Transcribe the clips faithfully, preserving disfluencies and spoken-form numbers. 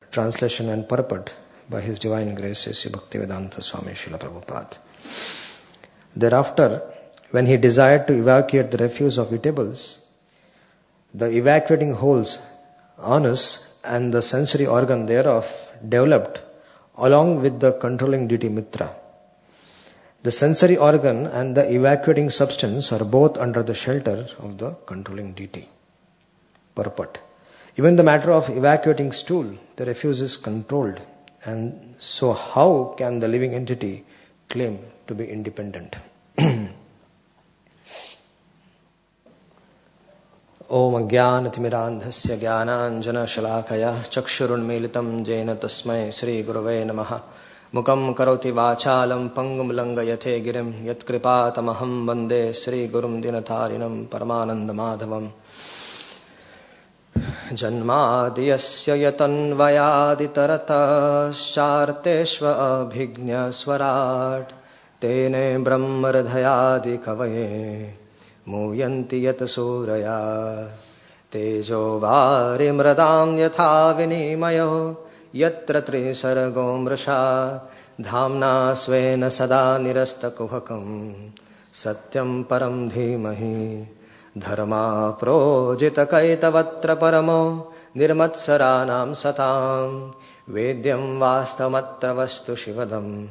translation and purport by His Divine Grace Sri Bhaktivedanta Swami Srila Prabhupada. Thereafter, when he desired to evacuate the refuse of eatables, the evacuating holes, anus, and the sensory organ thereof developed along with the controlling deity Mitra. The sensory organ and the evacuating substance are both under the shelter of the controlling deity. Purport. Even the matter of evacuating stool, the refuse is controlled, and so how can the living entity claim to be independent? Om Ajnanatimidandhasya Jnananjana Shalakaya Chakshurunmilitam Jena Tasmai Sri Gurave Namaha Mukam Karoti Vachalam Pangum Langayate Girim Yatkripatamaham Vande Sri Gurum Dinatarinam Paramananda Madhavam Janmadiyasya yatanvayaditaratascharteshva abhignya swarat Tene brahmaradhayadi kavaye Muyanti yat suraya Tejo vari mradam yatha vinimayo Yatra trisargo mrasha Dhamna svena sada nirastakuhakam Satyam param dhimahi Dharma projita kaitavatra paramo Nirmatsaranam satam Vedyam vastamatra vastu shivadam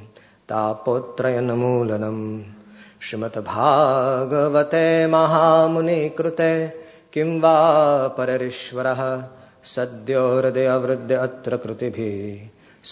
Tapotrayanamoolanam Srimad Bhagavate Mahamuni Krute Kim va pararishvaraha Sadyo hridaya vridya atra krutibhi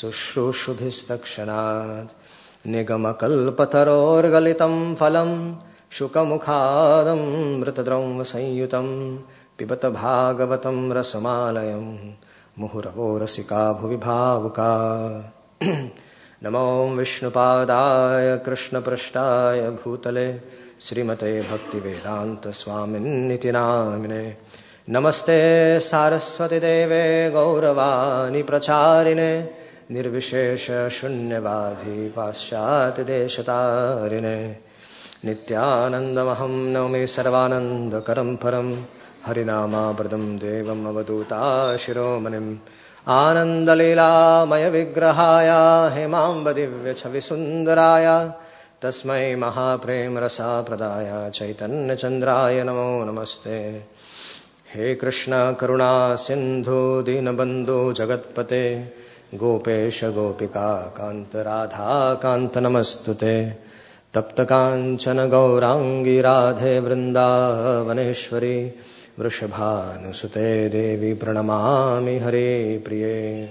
Sushrushubhistakshanad Nigama kalpataror galitam phalam Shukamukhadam mritadram vasanyutam Pibata bhagavatam rasamalayam Muhuravo rasika bhuvi bhavuka Namo Vishnupadaya Krishna Prashtaya Bhutale Srimate Bhaktivedanta Swamin Niti Namine Namaste Saraswati Deve Gauravani Pracharine Nirvishesha Shunyavadhi Paschati Deshatarine Nityanandamaham Naumi Sarvananda Karam Param Harinama Bradam Devam Avaduta Shiromanim Anandalila Maya Vigrahaya Hemamba Divya Chavisundaraya Tasmai Mahaprem Rasa Pradaya Chaitanya Chandraya Namo Namaste He Krishna Karuna Sindhu Dinabandhu Jagatpate Gopesha Gopika Kanta Radha Kanta Namastute Tapta Kanchana Gaurangi Radhe Vrindavaneshwari Vrishabhanusute Devi Pranamami Hare Priye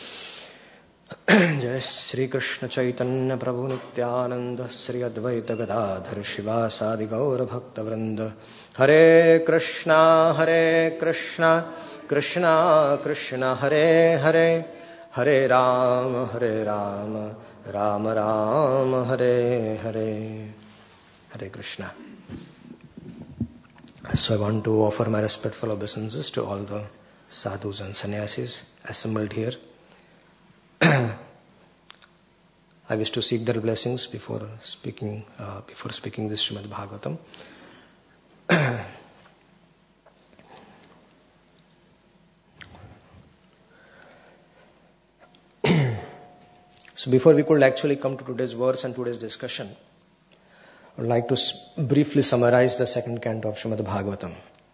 Jai Sri Krishna Chaitanya Prabhu Nityananda Sri Advaita Gadadhar Shiva Sadi Gaura Bhakta Vrinda Hare Krishna Hare Krishna Krishna Krishna Hare Hare Hare Rama Hare Rama Rama Rama Hare Hare Hare Krishna. So I want to offer my respectful obeisances to all the sadhus and sannyasis assembled here. I wish to seek their blessings before speaking uh, before speaking this Srimad Bhagavatam. So before we could actually come to today's verse and today's discussion, I would like to briefly summarize the second canto of Srimad Bhagavatam.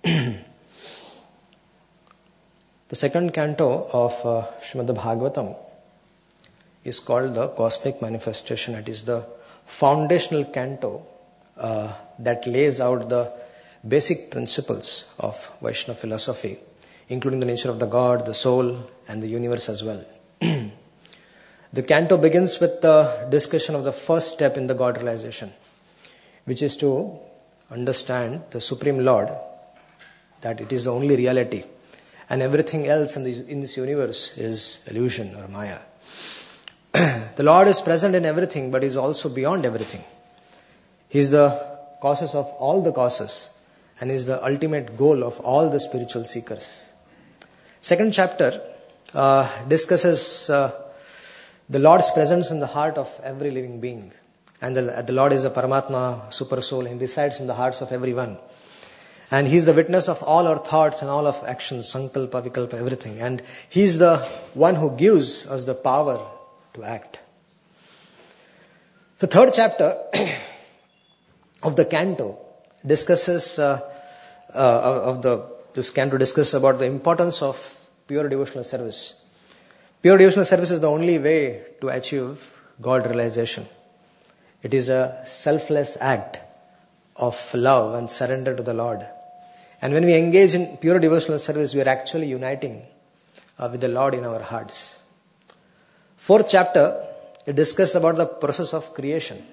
The second canto of uh, Srimad Bhagavatam is called the Cosmic Manifestation. It is the foundational canto uh, that lays out the basic principles of Vaishnava philosophy, including the nature of the God, the soul, and the universe as well. The canto begins with the discussion of the first step in the God realization, which is to understand the Supreme Lord, that it is the only reality, and everything else in, the, in this universe is illusion or Maya. The Lord is present in everything, but is also beyond everything. He is the causes of all the causes, and is the ultimate goal of all the spiritual seekers. Second chapter uh, discusses uh, the Lord's presence in the heart of every living being. And the, the Lord is a Paramatma, super soul, and resides in the hearts of everyone. And He is the witness of all our thoughts and all of actions, sankalpa, vikalpa, everything. And He is the one who gives us the power to act. The third chapter of the canto discusses, uh, uh, of the, this canto discusses about the importance of pure devotional service. Pure devotional service is the only way to achieve God realization. It is a selfless act of love and surrender to the Lord. And when we engage in pure devotional service, we are actually uniting uh, with the Lord in our hearts. Fourth chapter, it discusses about the process of creation.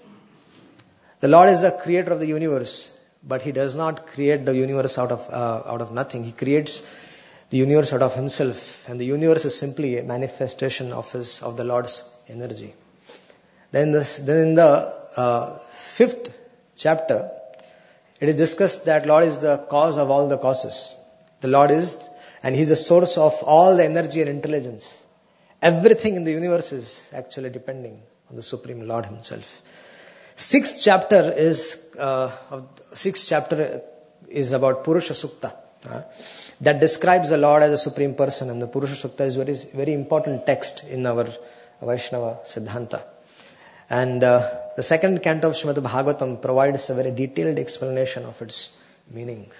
The Lord is the creator of the universe, but He does not create the universe out of uh, out of nothing. He creates the universe out of Himself, and the universe is simply a manifestation of His of the Lord's energy. Then, this, then in the uh, fifth chapter, it is discussed that Lord is the cause of all the causes. The Lord is, and He is the source of all the energy and intelligence. Everything in the universe is actually depending on the Supreme Lord Himself. Sixth chapter is uh, sixth chapter is about Purusha Sukta. Uh, that describes the Lord as a supreme person, and the Purusha Sukta is very very important text in our Vaishnava Siddhanta. And uh, the second canto of Srimad Bhagavatam provides a very detailed explanation of its meaning.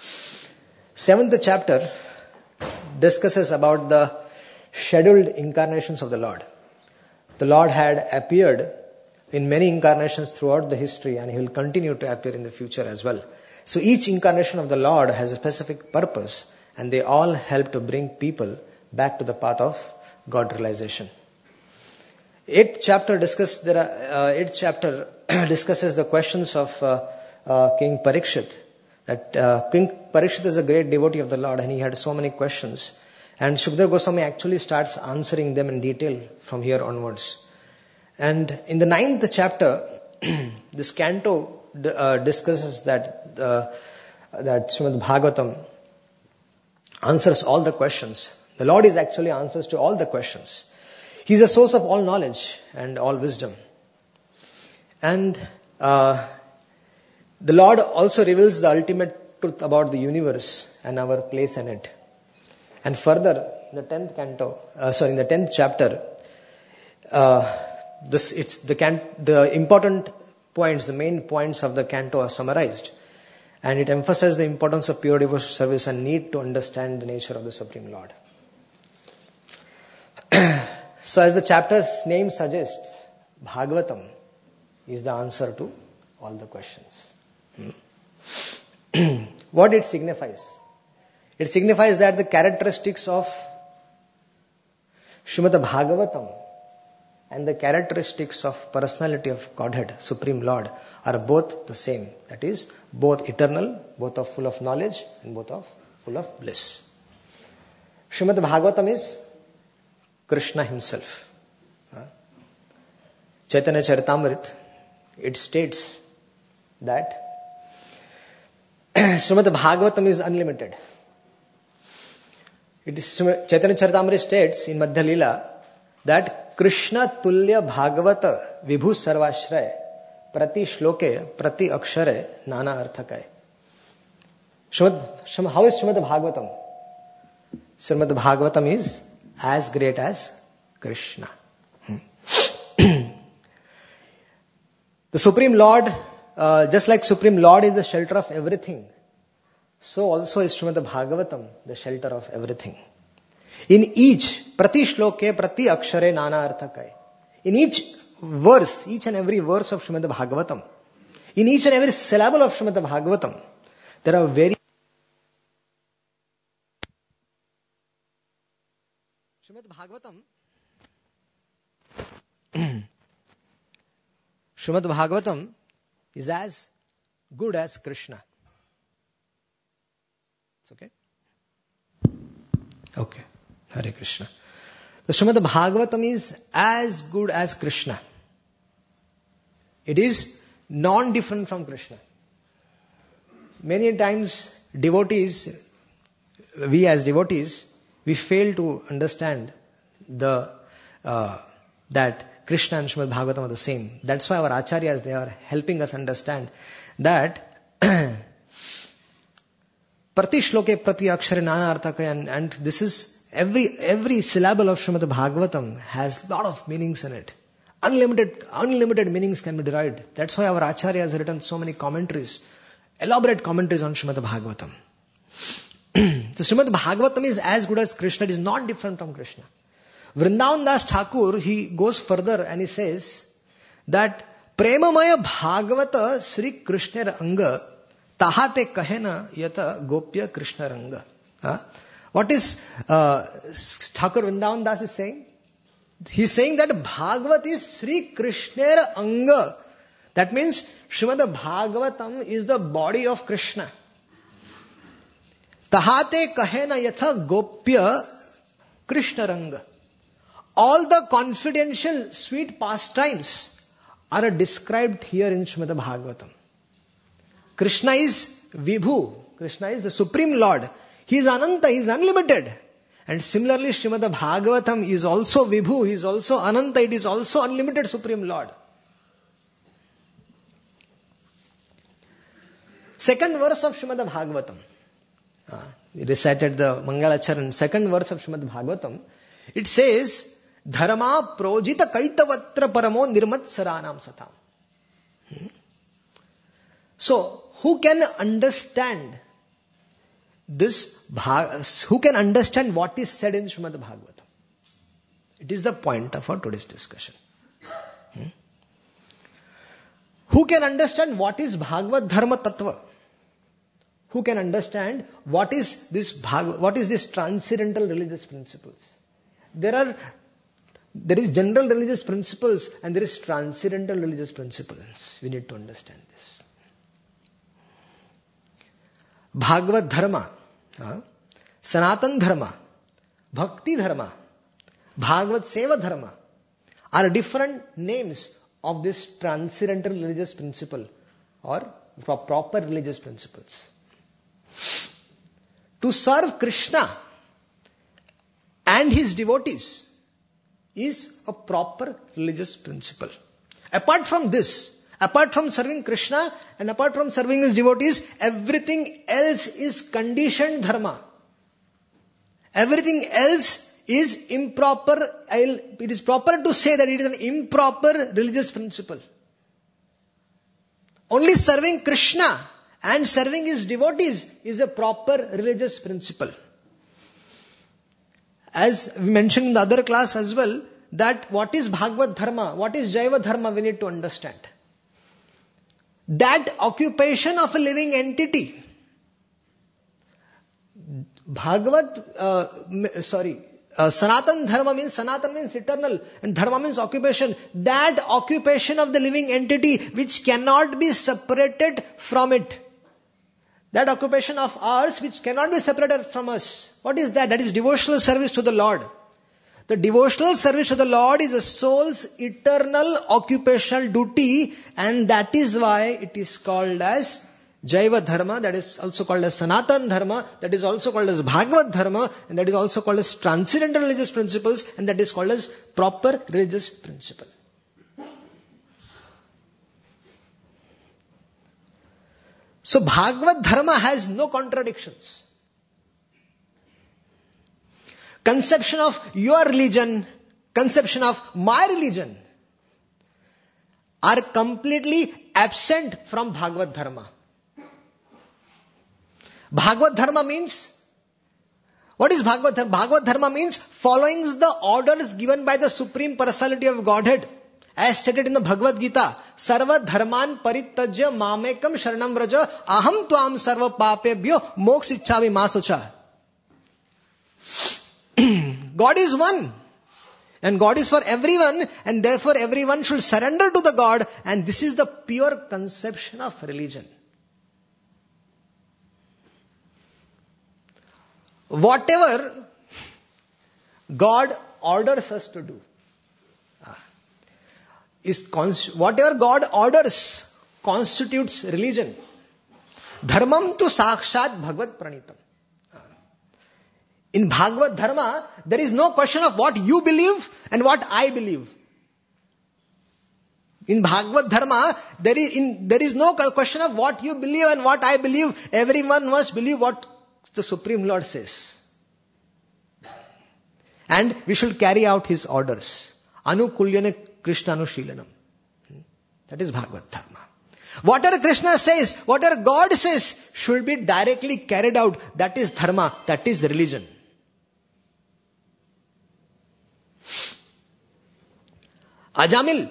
Seventh chapter discusses about the scheduled incarnations of the Lord. The Lord had appeared in many incarnations throughout the history, and He will continue to appear in the future as well. So each incarnation of the Lord has a specific purpose, and they all help to bring people back to the path of God realization. Eighth chapter discuss there are, uh, eighth chapter discusses the questions of uh, uh, King Parikshit. That uh, King Parikshit is a great devotee of the Lord, and he had so many questions. And Shukdev Goswami actually starts answering them in detail from here onwards. And in the ninth chapter, this canto uh, discusses that uh, that Srimad Bhagavatam answers all the questions. The Lord is actually answers to all the questions. He is the source of all knowledge and all wisdom. And uh, the Lord also reveals the ultimate truth about the universe and our place in it. And further, in the tenth canto, uh, sorry, in the tenth chapter, uh, this it's the can, the important points, the main points of the canto are summarized, and it emphasizes the importance of pure devotional service and need to understand the nature of the Supreme Lord. So, as the chapter's name suggests, Bhagavatam is the answer to all the questions. Hmm. What it signifies? It signifies that the characteristics of Srimad Bhagavatam and the characteristics of personality of Godhead, Supreme Lord, are both the same. That is, both eternal, both are full of knowledge, and both are full of bliss. Srimad Bhagavatam is Krishna Himself. Chaitanya Charitamrita, it states that Srimad Bhagavatam is unlimited. It is, Chaitanya Charitamrita states in Madhya Lila that Krishna Tulya Bhagavata Vibhu Sarvashraya Prati Shloke Prati Akshare Nana Arthakaya. Srimad, how is Srimad Bhagavatam? Srimad Bhagavatam is as great as Krishna. Hmm. The Supreme Lord, uh, just like Supreme Lord is the shelter of everything, so also is Srimad Bhagavatam the shelter of everything. In each, prati shloke, prati akshare, nana arthakai. In each verse, each and every verse of Srimad Bhagavatam, in each and every syllable of Srimad Bhagavatam, there are very Srimad Bhagavatam Srimad Bhagavatam is as good as Krishna. It's okay? Okay. Hare Krishna. The Srimad Bhagavatam is as good as Krishna. It is non-different from Krishna. Many times devotees, we as devotees, we fail to understand the uh, that Krishna and Srimad Bhagavatam are the same. That's why our acharyas, they are helping us understand that Prati shloke prati akshare nana arthaka, and, and this is every every syllable of Srimad Bhagavatam has lot of meanings in it. Unlimited, unlimited meanings can be derived. That's why our Acharya has written so many commentaries, elaborate commentaries on Srimad Bhagavatam. So Srimad Bhagavatam is as good as Krishna. It is not different from Krishna. Vrindavan Das Thakur, he goes further and he says that Premamaya Bhagavata Sri Krishna Anga Tahate Kahena Yata Gopya Krishna Ranga. Huh? What is uh, Thakur Vrindavan Das is saying? He is saying that Bhagavat is Sri Krishna Anga. That means Srimad Bhagavatam is the body of Krishna. Tahate Kahena Yatha Gopya Krishna Ranga. All the confidential sweet pastimes are described here in Srimad Bhagavatam. Krishna is Vibhu. Krishna is the Supreme Lord. He is Ananta, he is unlimited. And similarly, Srimad Bhagavatam is also Vibhu, he is also Ananta, it is also unlimited Supreme Lord. Second verse of Srimad Bhagavatam. Uh, we recited the Mangalacharan, second verse of Srimad Bhagavatam. It says, Dharma projita kaitavatra paramo nirmatsaranam satam. Hmm? So, who can understand this, who can understand what is said in Srimad Bhagavatam? It is the point of our today's discussion. Hmm? Who can understand what is Bhagavad Dharma Tattva? Who can understand what is this Bhag, what is this transcendental religious principles? There are, there is general religious principles and there is transcendental religious principles. We need to understand this. Bhagavad Dharma, uh, Sanatan Dharma, Bhakti Dharma, Bhagavad Seva Dharma are different names of this transcendental religious principle or proper religious principles. To serve Krishna and his devotees is a proper religious principle. Apart from this, apart from serving Krishna and apart from serving his devotees, everything else is conditioned dharma. Everything else is improper. It is proper to say that it is an improper religious principle. Only serving Krishna and serving his devotees is a proper religious principle. As we mentioned in the other class as well, that what is Bhagavad Dharma, what is Jaiva Dharma, we need to understand. That occupation of a living entity. Bhagavad, uh, sorry, uh, Sanatan Dharma means, Sanatan means eternal, and Dharma means occupation. That occupation of the living entity which cannot be separated from it. That occupation of ours which cannot be separated from us. What is that? That is devotional service to the Lord. The devotional service to the Lord is a soul's eternal occupational duty, and that is why it is called as Jaiva Dharma, that is also called as Sanatan Dharma, that is also called as Bhagavad Dharma, and that is also called as transcendental religious principles, and that is called as proper religious principle. So Bhagavad Dharma has no contradictions. Conception of your religion, conception of my religion are completely absent from Bhagavad Dharma. Bhagavad Dharma means, what is Bhagavad Dharma? Bhagavad Dharma means following the orders given by the Supreme Personality of Godhead. As stated in the Bhagavad Gita, Sarva Dharman Paritajya Mamekam Sharanam Vraja Aham Tvam Sarva Papebhyo Mokshichami Masocha. God is one. And God is for everyone. And therefore everyone should surrender to the God. And this is the pure conception of religion. Whatever God orders us to do, is cons- whatever God orders constitutes religion. Dharmam tu sakshat bhagavad pranitam. In Bhagavad Dharma, there is no question of what you believe and what I believe. In Bhagavad Dharma, there is, in, there is no question of what you believe and what I believe. Everyone must believe what the Supreme Lord says. And we should carry out his orders. Anukulyane Krishna Anushilanam. That is Bhagavad Dharma. Whatever Krishna says, whatever God says, should be directly carried out. That is Dharma. That is religion. Ajamil.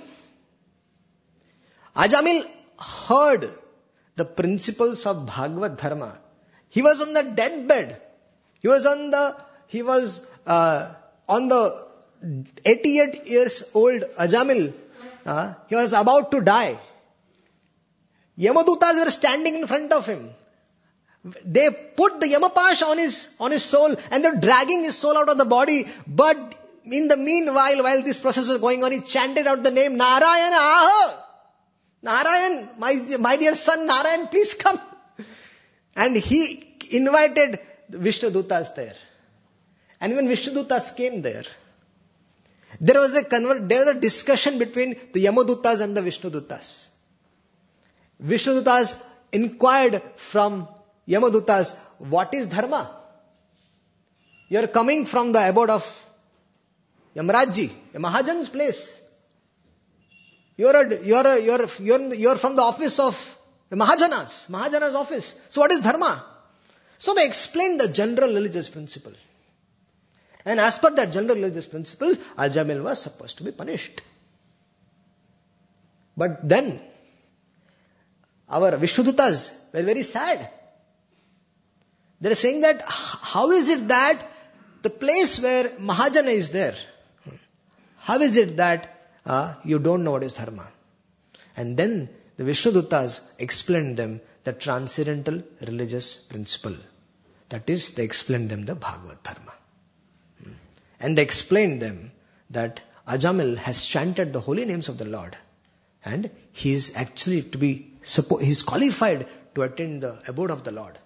Ajamil heard the principles of Bhagavad Dharma. He was on the deathbed. He was on the, he was uh, on the eighty-eight years old Ajamil. Uh, he was about to die. Yamadutas were standing in front of him. They put the Yamapash on his, on his soul and they're dragging his soul out of the body. But in the meanwhile, while this process was going on, he chanted out the name Narayana. Aha! Narayan, my, my dear son Narayan, please come. And he invited Vishnu Dutas there. And when Vishnu Dutas came there, there was a conver- there was a discussion between the Yamadutas and the Vishnu Dutas. Vishnu Dutas inquired from Yamadutas, what is Dharma? You are coming from the abode of Yamrajji, a Mahajan's place. You are, a, you, are a, you, are, you, are, you are from the office of the Mahajanas, Mahajana's office. So what is Dharma? So they explained the general religious principle. And as per that general religious principle, Ajamil was supposed to be punished. But then, our Vishnudutas were very sad. They are saying that, how is it that the place where Mahajana is there, how is it that uh, you don't know what is Dharma? And then the Vishnudutas explained them the transcendental religious principle. That is, they explained them the Bhagavad Dharma. And they explained them that Ajamil has chanted the holy names of the Lord. And he is actually to be, he is qualified to attain the abode of the Lord.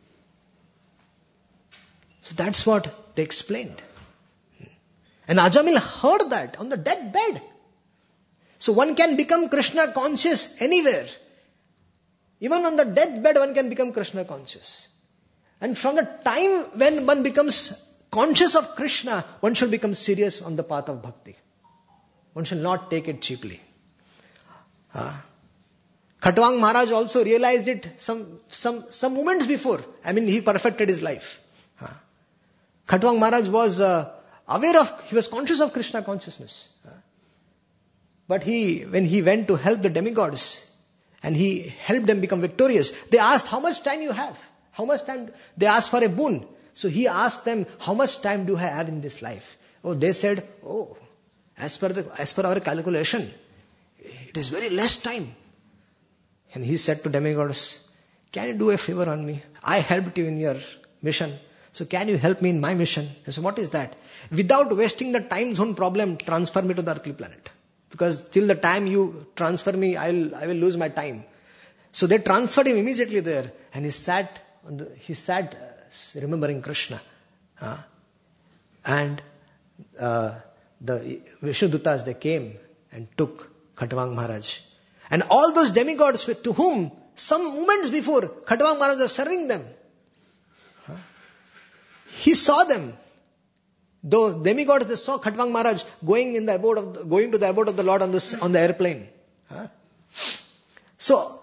So that's what they explained. And Ajamil heard that on the deathbed. So one can become Krishna conscious anywhere. Even on the deathbed one can become Krishna conscious. And from the time when one becomes conscious of Krishna, one should become serious on the path of bhakti. One should not take it cheaply. Uh, Khatwang Maharaj also realized it some, some, some moments before. I mean, he perfected his life. Uh, Khatwang Maharaj was uh, aware of, he was conscious of Krishna consciousness. Uh, but he, when he went to help the demigods, and he helped them become victorious, they asked, how much time you have? How much time? They asked for a boon. So he asked them, how much time do I have in this life? Oh, they said, oh, as per the, as per our calculation, it is very less time. And he said to demigods, can you do a favor on me? I helped you in your mission. So can you help me in my mission? And so what is that? Without wasting the time zone problem, transfer me to the earthly planet. Because till the time you transfer me, I'll, I will lose my time. So they transferred him immediately there. And he sat, on the, he sat uh, remembering Krishna. Uh, and uh, the Vishnudutas, they came and took Khatwang Maharaj. And all those demigods to whom some moments before Khatwang Maharaj was serving them, huh? He saw them. Those demigods, they saw Khatwang Maharaj going in the abode of the, going to the abode of the Lord on the on the airplane. Huh? So,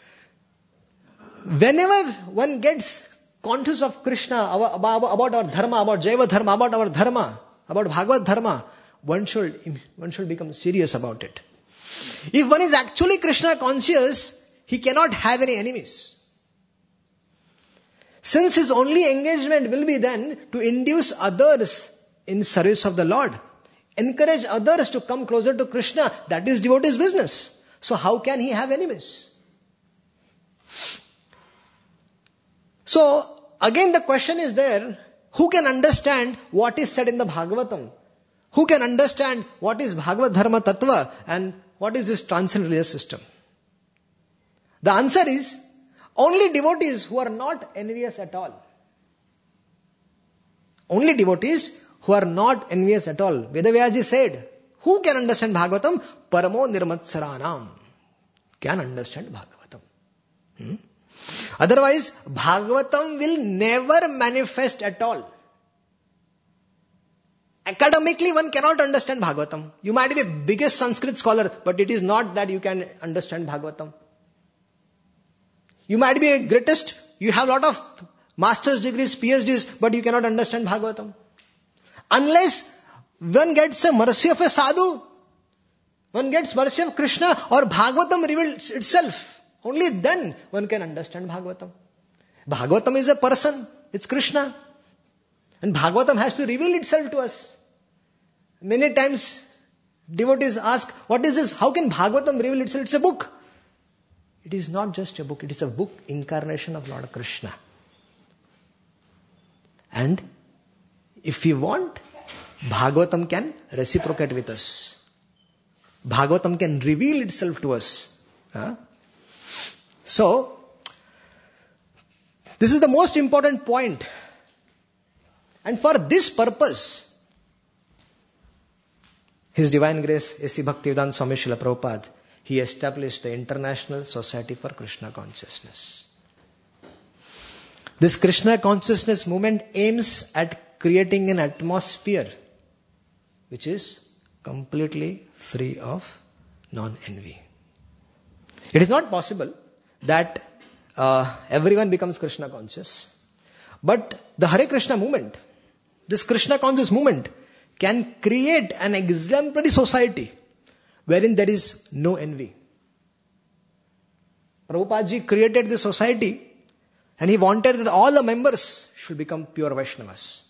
whenever one gets conscious of Krishna, about, about our dharma, about Jaiva dharma, about our dharma, about Bhagavad dharma, one should one should become serious about it. If one is actually Krishna conscious, he cannot have any enemies. Since his only engagement will be then to induce others in service of the Lord, encourage others to come closer to Krishna, that is devotee's business. So how can he have enemies? So again the question is there, who can understand what is said in the Bhagavatam? Who can understand what is Bhagavad Dharma Tattva and what is this transcendental religious system? The answer is, only devotees who are not envious at all. Only devotees who are not envious at all. Vedavyasji said, who can understand Bhagavatam? Paramo nirmatsaranam can understand Bhagavatam. Hmm? Otherwise, Bhagavatam will never manifest at all. Academically, one cannot understand Bhagavatam. You might be the biggest Sanskrit scholar, but it is not that you can understand Bhagavatam. You might be a greatest, you have a lot of master's degrees, PhDs, but you cannot understand Bhagavatam. Unless one gets a mercy of a sadhu, one gets mercy of Krishna, or Bhagavatam reveals itself. Only then one can understand Bhagavatam. Bhagavatam is a person, it's Krishna. And Bhagavatam has to reveal itself to us. Many times devotees ask, what is this? How can Bhagavatam reveal itself? It's a book. It is not just a book, it is a book incarnation of Lord Krishna. And if we want, Bhagavatam can reciprocate with us. Bhagavatam can reveal itself to us. Huh? So, this is the most important point. And for this purpose, His Divine Grace, A C Bhaktivedanta Swami Srila Prabhupada, he established the International Society for Krishna Consciousness. This Krishna Consciousness movement aims at creating an atmosphere which is completely free of non-envy. It is not possible that uh, everyone becomes Krishna conscious. But the Hare Krishna movement, this Krishna conscious movement, can create an exemplary society wherein there is no envy. Prabhupada ji created this society and he wanted that all the members should become pure Vaishnavas.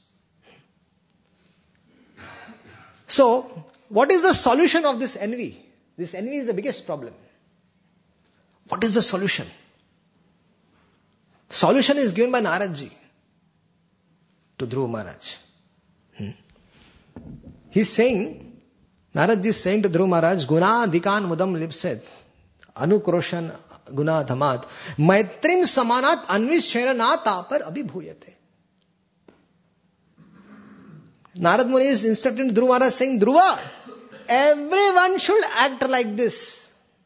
So, what is the solution of this envy? This envy is the biggest problem. What is the solution? Solution is given by Narad ji to Dhruva Maharaj. Hmm. He's saying, Narad ji is saying to Dhruva Maharaj, Guna Dikan Mudam Lipset, Anukroshan Guna Dhamat, Maitrim Samanat Anvishena Na Tapar Abhibhuyate. Narad Muni is instructing Dhruva Maharaj saying, Dhruva, everyone should act like this.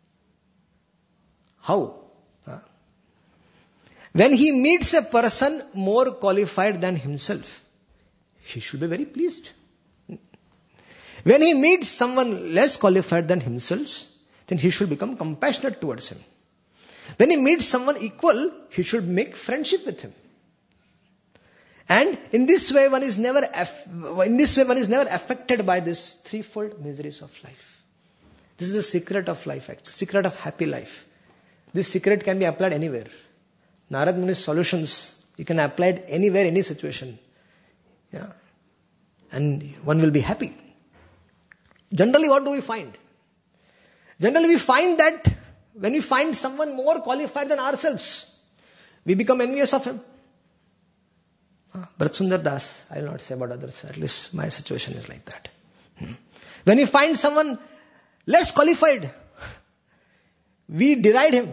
How? Huh? When he meets a person more qualified than himself, he should be very pleased. When he meets someone less qualified than himself, then he should become compassionate towards him. When he meets someone equal, he should make friendship with him. And in this way, one is never aff- in this way one is never affected by this threefold miseries of life. This is the secret of life, actually, secret of happy life. This secret can be applied anywhere. Narad Muni's solutions, you can apply it anywhere, any situation. Yeah. And one will be happy. Generally, what do we find? Generally, we find that when we find someone more qualified than ourselves, we become envious of him. Bharat Sundar Das, I will not say about others, at least my situation is like that. Hmm. When we find someone less qualified, we deride him.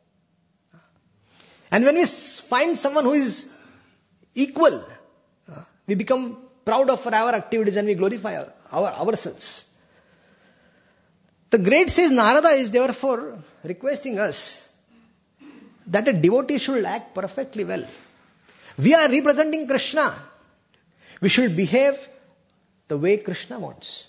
And when we find someone who is equal, we become proud of our activities and we glorify our, ourselves. The great says Narada is therefore requesting us that a devotee should act perfectly well. We are representing Krishna. We should behave the way Krishna wants.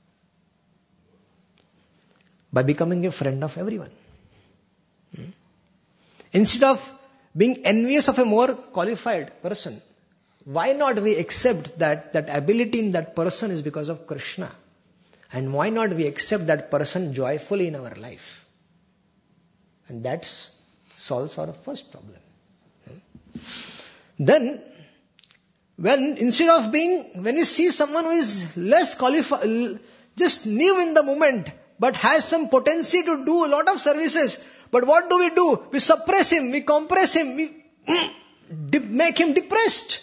By becoming a friend of everyone. Hmm? Instead of being envious of a more qualified person, why not we accept that that ability in that person is because of Krishna? And why not we accept that person joyfully in our life? And that solves our first problem. Hmm? Then, when instead of being, when you see someone who is less qualified, just new in the moment, but has some potency to do a lot of services, but what do we do? We suppress him, we compress him, we mm, make him depressed.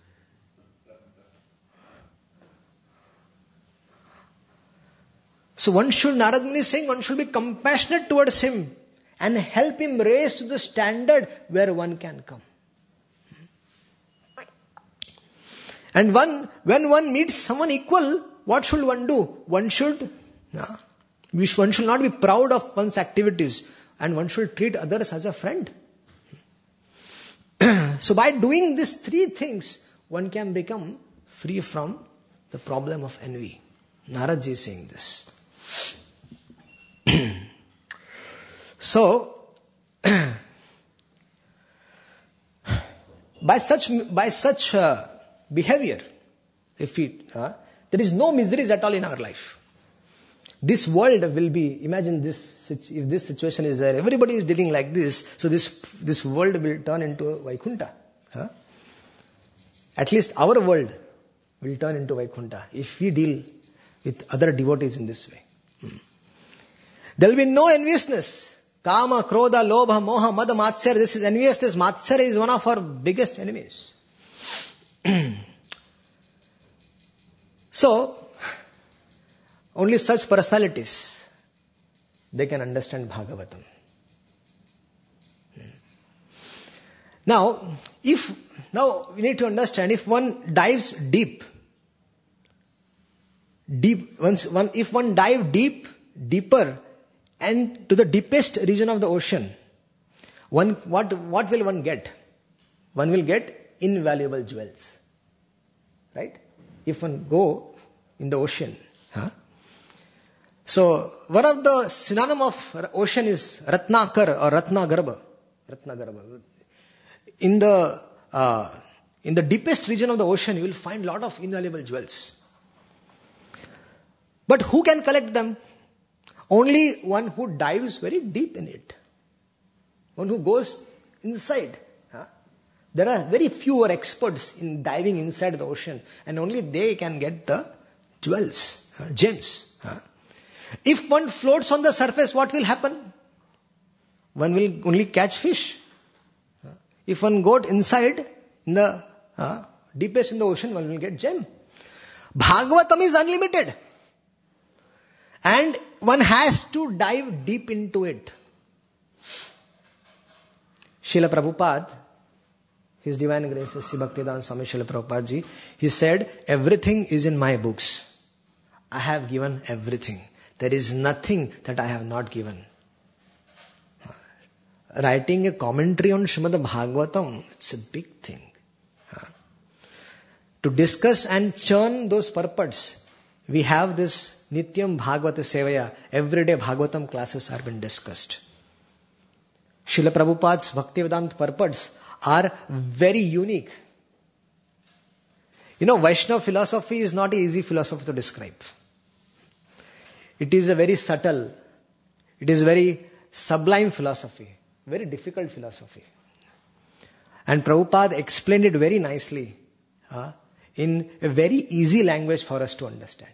So one should, Narad Muni is saying, one should be compassionate towards him and help him raise to the standard where one can come. And one, when one meets someone equal, what should one do? One should, uh, one should not be proud of one's activities and one should treat others as a friend. So by doing these three things, one can become free from the problem of envy. Narad Ji is saying this. So, by such by such uh, behavior, if we, uh, there is no miseries at all in our life. This world will be, imagine this, if this situation is there, everybody is dealing like this, so this this world will turn into a Vaikuntha. Huh? At least our world will turn into Vaikuntha if we deal with other devotees in this way. Hmm. There will be no enviousness. Kama, Krodha, Lobha, Moha, Mada, Matsara. This is enviousness. Matsara is one of our biggest enemies. So, only such personalities, they can understand Bhagavatam. Now, if, now we need to understand, if one dives deep, deep, once one, if one dive deep, deeper, and to the deepest region of the ocean, one, what, what will one get? One will get invaluable jewels. Right? If one go in the ocean, huh? So, one of the synonym of ocean is Ratnakar or Ratnagarbha. Ratnagarbha. In the uh, in the deepest region of the ocean, you will find a lot of invaluable jewels. But who can collect them? Only one who dives very deep in it. One who goes inside. Huh? There are very few are experts in diving inside the ocean, and only they can get the jewels, uh, gems. Huh? If one floats on the surface, what will happen? One will only catch fish. If one goes inside, in the uh, deepest in the ocean, one will get gem. Bhagavatam is unlimited. And one has to dive deep into it. Srila Prabhupada, His Divine Graces, Sri Bhaktivedanta Swami Srila Prabhupada Ji, he said, everything is in my books. I have given everything. There is nothing that I have not given. Writing a commentary on Srimad Bhagavatam, it's a big thing. To discuss and churn those purports, we have this Nityam Bhagavata Sevaya. Everyday Bhagavatam classes are being discussed. Srila Prabhupada's Bhaktivedanta purports are very unique. You know, Vaishnava philosophy is not an easy philosophy to describe. It is a very subtle, it is very sublime philosophy, very difficult philosophy. And Prabhupada explained it very nicely uh, in a very easy language for us to understand.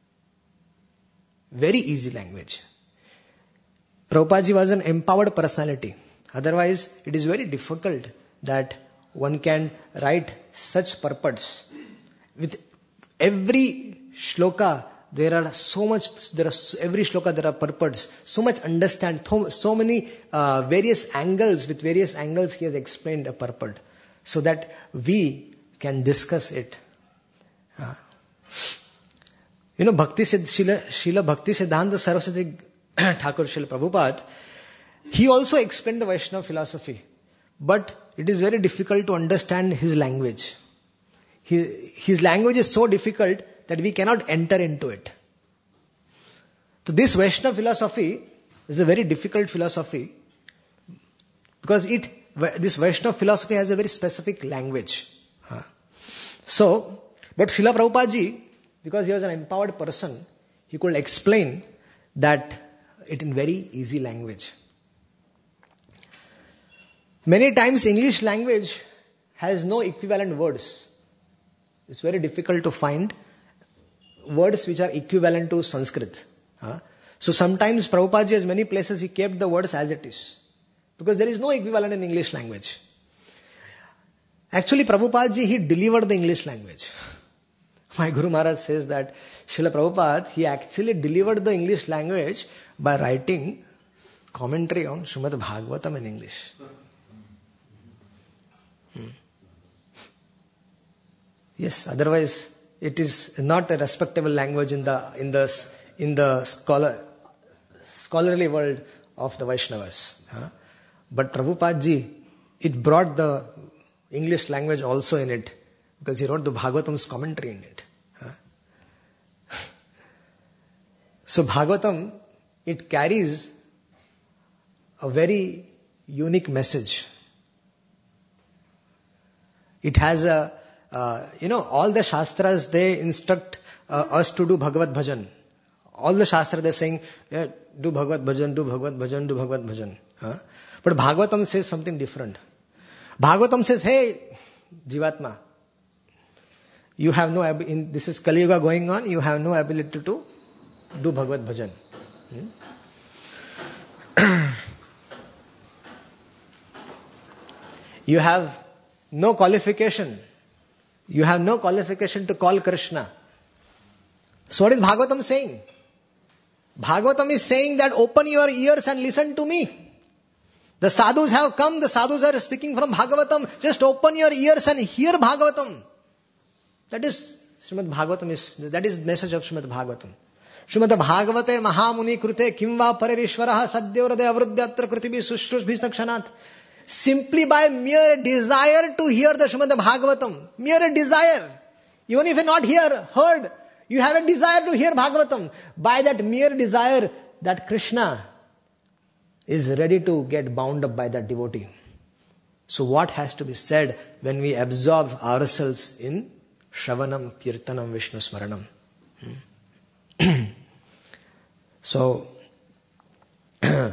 Very easy language. Prabhupada Ji was an empowered personality. Otherwise, it is very difficult that one can write such purports. With every shloka, there are so much, there are every shloka there are purports, so much understand, so many uh, various angles, with various angles he has explained a purport, so that we can discuss it. Uh, you know, Bhakti Srila, Srila Bhakti Siddhanta Saraswati Thakur Srila Prabhupada, he also explained the Vaishnava philosophy, but it is very difficult to understand his language. His, his language is so difficult that we cannot enter into it. So this Vaishnava philosophy is a very difficult philosophy because it this Vaishnava philosophy has a very specific language. So, but Srila Prabhupada Ji, because he was an empowered person, he could explain that it in very easy language. Many times English language has no equivalent words. It's very difficult to find words which are equivalent to Sanskrit. Uh, so sometimes Prabhupada Ji has many places he kept the words as it is. Because there is no equivalent in English language. Actually Prabhupada Ji, he delivered the English language. My Guru Maharaj says that Srila Prabhupada, he actually delivered the English language by writing commentary on Srimad Bhagavatam in English. Hmm. Yes, otherwise it is not a respectable language in the in the in the scholar scholarly world of the Vaishnavas. Huh? But Prabhupada Ji, it brought the English language also in it, because he wrote the Bhagavatam's commentary in it. Huh? So Bhagavatam, it carries a very unique message. It has a, uh, you know, all the Shastras, they instruct uh, us to do Bhagavad Bhajan. All the Shastras, they're saying, yeah, do Bhagavad Bhajan, do Bhagavad Bhajan, do Bhagavad Bhajan. Huh? But Bhagavatam says something different. Bhagavatam says, hey, Jivatma, you have no, ab- in, this is Kali Yuga going on, you have no ability to do Bhagavad Bhajan. Hmm? You have no qualification. You have no qualification to call Krishna. So what is Bhagavatam saying? Bhagavatam is saying that open your ears and listen to me. The sadhus have come, the sadhus are speaking from Bhagavatam. Just open your ears and hear Bhagavatam. That is Srimad Bhagavatam, is, that is the message of Srimad Bhagavatam. Srimad Bhagavate Mahamuni Krute Kimva Paririshvaraha Sadhyorade Avrudyatra Krutibhi Sushrush Bhisnakshanat. Simply by mere desire to hear the Srimad Bhagavatam. Mere desire. Even if you not hear, heard, you have a desire to hear Bhagavatam. By that mere desire, that Krishna is ready to get bound up by that devotee. So what has to be said when we absorb ourselves in Shravanam, Kirtanam, Vishnu Smaranam? Hmm. So, uh,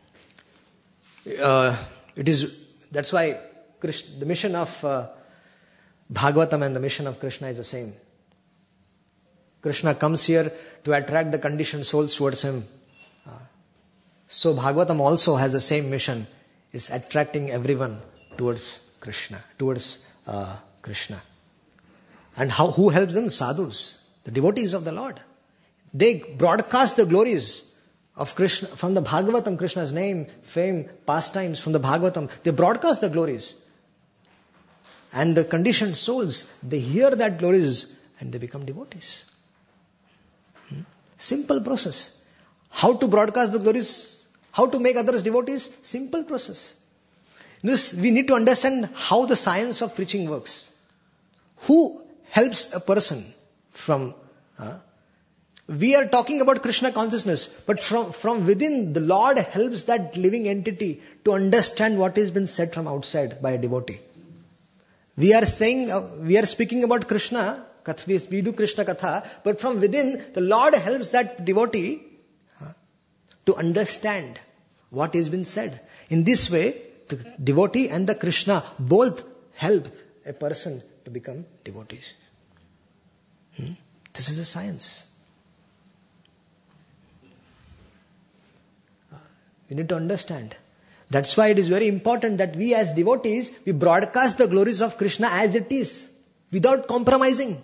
it is, that's why Krishna, the mission of uh, Bhagavatam and the mission of Krishna is the same. Krishna comes here to attract the conditioned souls towards him. Uh, so Bhagavatam also has the same mission. It's attracting everyone towards Krishna, towards uh, Krishna. And how, who helps them? Sadhus, the devotees of the Lord. They broadcast the glories of Krishna, from the Bhagavatam, Krishna's name, fame, pastimes, from the Bhagavatam. They broadcast the glories. And the conditioned souls, they hear that glories and they become devotees. Hmm? Simple process. How to broadcast the glories? How to make others devotees? Simple process. This, we need to understand how the science of preaching works. Who helps a person from... Uh, we are talking about Krishna consciousness, but from, from within, the Lord helps that living entity to understand what has been said from outside by a devotee. We are saying, uh, we are speaking about Krishna, we do Krishna Katha, but from within, the Lord helps that devotee uh, to understand what has been said. In this way, the devotee and the Krishna both help a person to become devotees. Hmm? This is a science. We need to understand. That's why it is very important that we as devotees, we broadcast the glories of Krishna as it is, without compromising.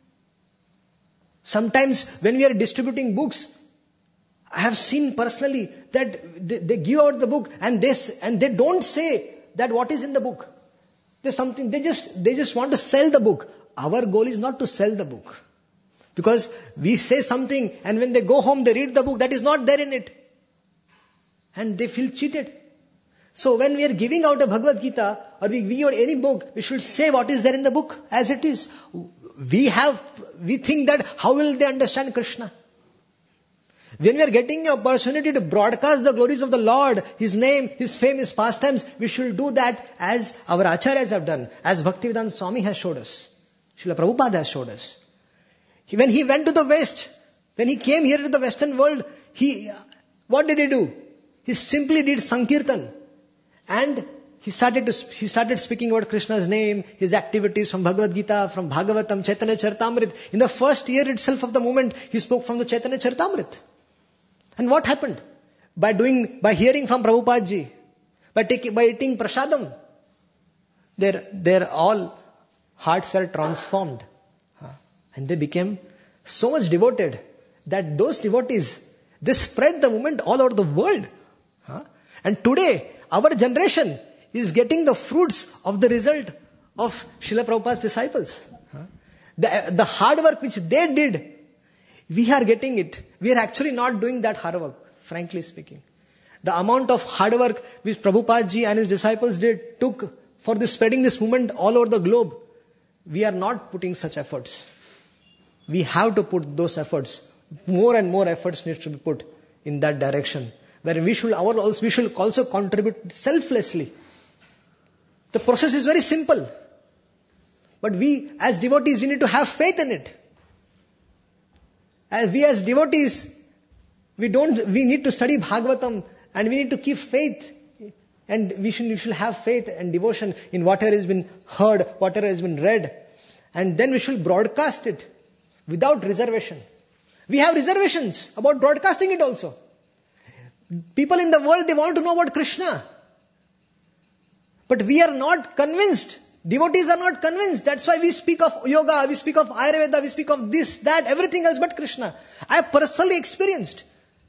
Sometimes when we are distributing books, I have seen personally that they, they give out the book and they, and they don't say that what is in the book. There's something, they just, they just want to sell the book. Our goal is not to sell the book. Because we say something and when they go home, they read the book, that is not there in it. And they feel cheated. So when we are giving out a Bhagavad Gita or we give out any book, we should say what is there in the book as it is. We have, we think that how will they understand Krishna? When we are getting an opportunity to broadcast the glories of the Lord, His name, His fame, His pastimes, we should do that as our acharyas have done, as Bhaktivedanta Swami has showed us. Srila Prabhupada has showed us. He, when he went to the West, when he came here to the Western world, he, what did he do? He simply did Sankirtan. And he started to, he started speaking about Krishna's name, his activities from Bhagavad Gita, from Bhagavatam, Chaitanya Charitamrita. In the first year itself of the movement, he spoke from the Chaitanya Charitamrita. And what happened? By doing, by hearing from Prabhupada ji, by taking, by eating prasadam, their, their all hearts were transformed. And they became so much devoted that those devotees, they spread the movement all over the world. And today, our generation is getting the fruits of the result of Srila Prabhupada's disciples. The, the hard work which they did, we are getting it. We are actually not doing that hard work, frankly speaking. The amount of hard work which Prabhupada ji and his disciples did took for this spreading this movement all over the globe, we are not putting such efforts. We have to put those efforts. More and more efforts need to be put in that direction, where we should, our, we should also contribute selflessly. The process is very simple. But we, as devotees, we need to have faith in it. As we as devotees, we don't, we need to study Bhagavatam and we need to keep faith. And we should, we should have faith and devotion in whatever has been heard, whatever has been read. And then we should broadcast it without reservation. We have reservations about broadcasting it also. People in the world, they want to know about Krishna. But we are not convinced. Devotees are not convinced. That's why we speak of yoga, we speak of Ayurveda, we speak of this, that, everything else but Krishna. I have personally experienced.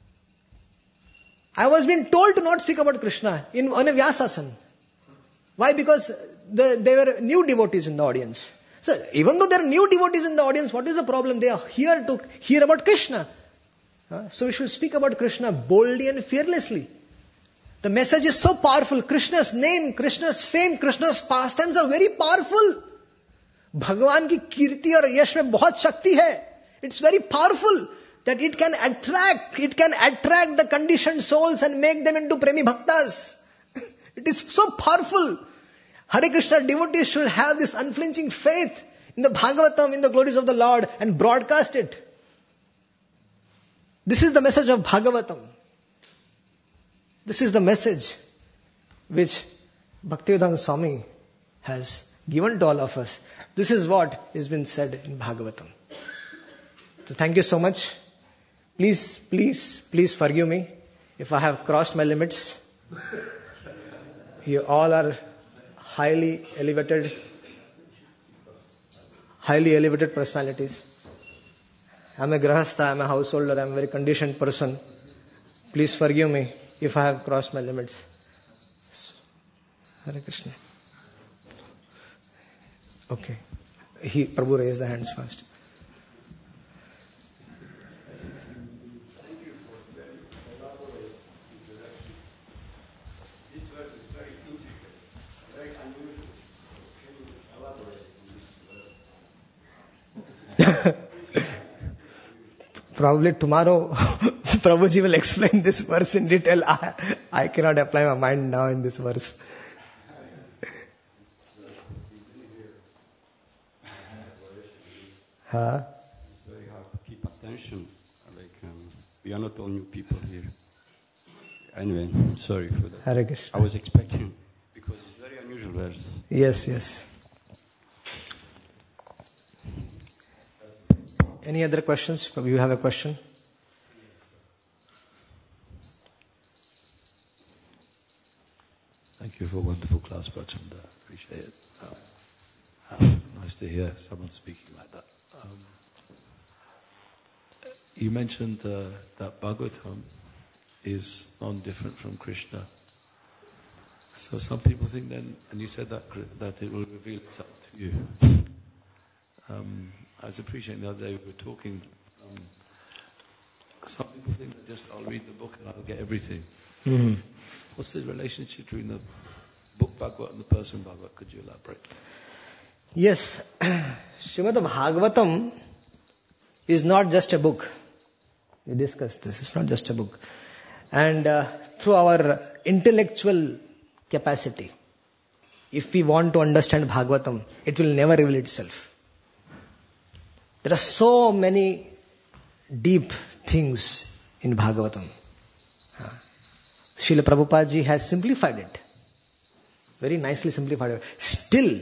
I was being told to not speak about Krishna in on a Vyasasana. Why? Because the, there were new devotees in the audience. So even though there are new devotees in the audience, what is the problem? They are here to hear about Krishna. Uh, so we should speak about Krishna boldly and fearlessly. The message is so powerful. Krishna's name, Krishna's fame, Krishna's pastimes are very powerful. Bhagavan ki kirti aur yash mein bahut shakti hai. It's very powerful that it can attract, it can attract the conditioned souls and make them into premi bhaktas. It is so powerful. Hare Krishna devotees should have this unflinching faith in the Bhagavatam, in the glories of the Lord, and broadcast it. This is the message of Bhagavatam. This is the message which Bhaktivedanta Swami has given to all of us. This is what has been said in Bhagavatam. So thank you so much. Please, please, please forgive me if I have crossed my limits. You all are highly elevated, highly elevated personalities. I'm a grahastha, I'm a householder, I'm a very conditioned person. Please forgive me if I have crossed my limits. Hare Krishna. Okay. He, Prabhu raised the hands first. Probably tomorrow Prabhuji will explain this verse in detail. I, I cannot apply my mind now in this verse. Huh? It's very hard to keep attention. Like um, we are not all new people here. Anyway, sorry for that. Hare Krishna. I was expecting, because it's very unusual verse. Yes, yes. Any other questions? You have a question? Thank you for a wonderful class, Prachanda. Appreciate it. Um, um, nice to hear someone speaking like that. Um, you mentioned uh, that Bhagavatam is non-different from Krishna. So some people think then, and you said that that it will reveal itself to you. Um, I was appreciating the other day we were talking. Um, some people think that just I'll read the book and I'll get everything. Mm-hmm. What's the relationship between the book Bhagavad and the person Bhagavad? Could you elaborate? Yes. Srimad Bhagavatam is not just a book. We discussed this. It's not just a book. And uh, through our intellectual capacity, if we want to understand Bhagavatam, it will never reveal itself. There are so many deep things in Bhagavatam. Uh, Srila Prabhupada ji has simplified it. Very nicely simplified it. Still,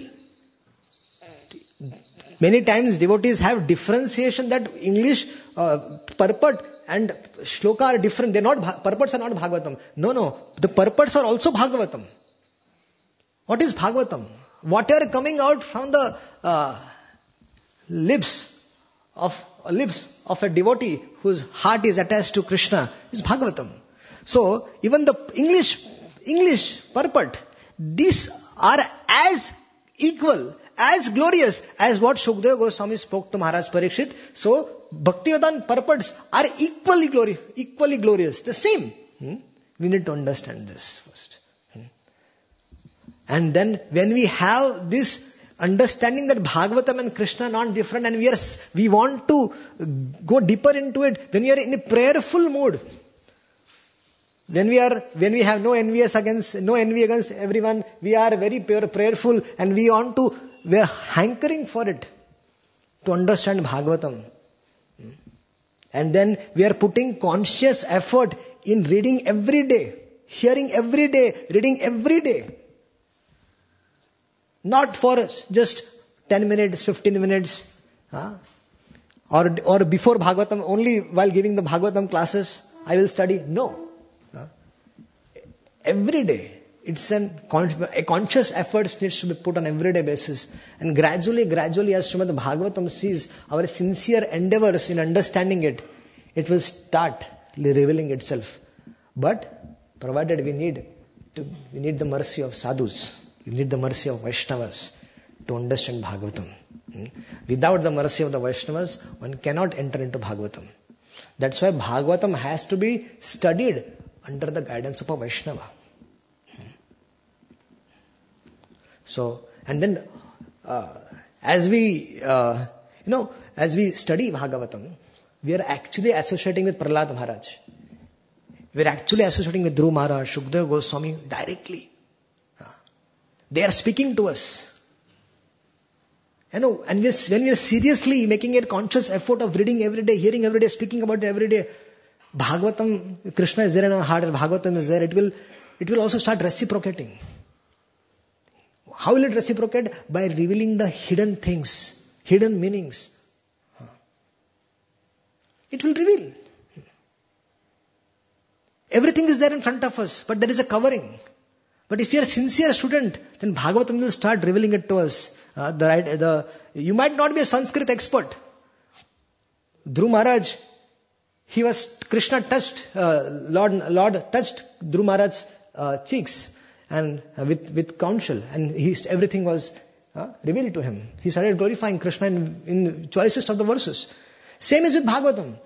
many times devotees have differentiation that English uh, purport and shloka are different. They're not, purports are not Bhagavatam. No, no. The purports are also Bhagavatam. What is Bhagavatam? Whatever coming out from the uh, lips of uh, lips of a devotee whose heart is attached to Krishna is Bhagavatam. So even the English English purport, these are as equal, as glorious as what Shukadeva Goswami spoke to Maharaj Parikshit. So Bhaktivedanta purports are equally glorious, equally glorious, the same. Hmm? We need to understand this first. Hmm? And then when we have this understanding that Bhagavatam and Krishna are not different, and we are we want to go deeper into it, when we are in a prayerful mood, when we are when we have no envy against no envy against everyone, we are very pure, prayerful, and we want to we are hankering for it to understand Bhagavatam. And then we are putting conscious effort in reading every day, hearing every day, reading every day. Not for just ten minutes, fifteen minutes, huh? or or before Bhagavatam, only while giving the Bhagavatam classes, I will study. No. Huh? Every day. It's an, a conscious effort needs to be put on everyday basis. And gradually, gradually, as Srimad Bhagavatam sees our sincere endeavors in understanding it, it will start revealing itself. But provided we need to, we need the mercy of sadhus, we need the mercy of Vaishnavas to understand Bhagavatam. Hmm? Without the mercy of the Vaishnavas, one cannot enter into Bhagavatam. That's why Bhagavatam has to be studied under the guidance of a Vaishnava. So, and then, uh, as we, uh, you know, as we study Bhagavatam, we are actually associating with Prahlad Maharaj. We are actually associating with Dhruv Maharaj, Shukdev Goswami directly. Uh, they are speaking to us. You know, and we are, when we are seriously making a conscious effort of reading every day, hearing every day, speaking about it every day, Bhagavatam, Krishna is there in our heart, and Bhagavatam is there, it will, it will also start reciprocating. How will it reciprocate? By revealing the hidden things, hidden meanings. It will reveal. Everything is there in front of us, but there is a covering. But if you are a sincere student, then Bhagavatam will start revealing it to us. Uh, the right, the you might not be a Sanskrit expert. Dhruv Maharaj, he was Krishna touched uh, Lord Lord touched Dhruv Maharaj's uh, cheeks. And uh, with, with counsel, and he, everything was uh, revealed to him. He started glorifying Krishna in, in choicest of the verses. Same is with Bhagavatam.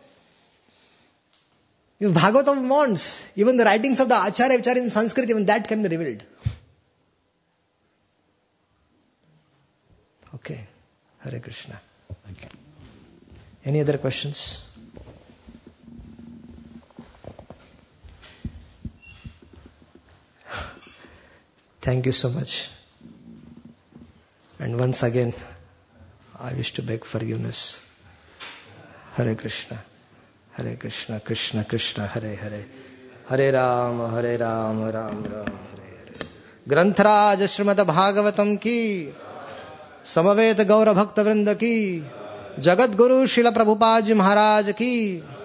If Bhagavatam wants, even the writings of the Acharya which are in Sanskrit, even that can be revealed. Okay. Hare Krishna. Thank you. Any other questions? Thank you so much. And once again, I wish to beg forgiveness. Hare Krishna. Hare Krishna, Krishna Krishna, Hare Hare. Hare Ram, Hare Ram, Ram Ram, Hare Hare. Granthraj Srimad Bhagavatam ki, Samaveta Gaura Bhakta Vrinda ki, Jagat Guru Srila Prabhupada Ji Maharaj ki.